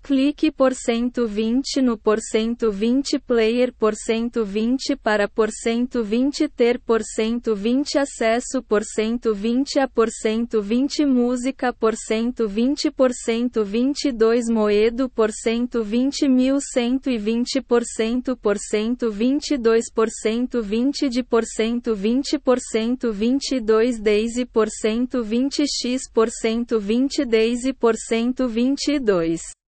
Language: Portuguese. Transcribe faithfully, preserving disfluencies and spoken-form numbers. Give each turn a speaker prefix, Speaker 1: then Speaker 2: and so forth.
Speaker 1: Clique por cento vinte no por cento vinte player por cento vinte para por cento vinte ter por cento vinte acesso por cento vinte a por cento vinte música por cento vinte por cento vinte e dois moedo por cento vinte mil cento e vinte por cento por cento vinte e dois por cento vinte de por cento vinte por cento vinte e dois Daisy por cento vinte x por cento vinte Daisy por cento vinte e dois